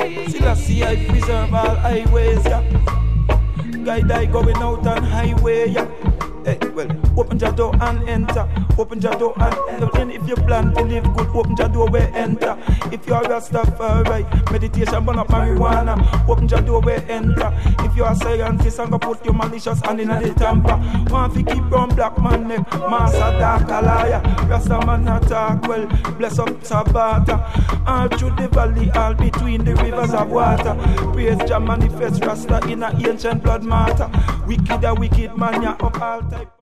Still I see I preserve all highways, yeah. Guide I going out on highway, yeah. Hey, well, open your door and enter. Open your door and enter. And if you plan to live good, open your door where enter. If you are Rastafari, meditation burn up marijuana. Open your door where enter. If you are scientist, I'm gonna put your malicious hand in the tamper. Want to keep brown black man neck, master dark a liar. Rasta man attack, well, bless up Sabata. All through the valley, all between the rivers of water. Praise Jah manifest Rasta in a ancient blood matter. Wicked a wicked man, ya of all type.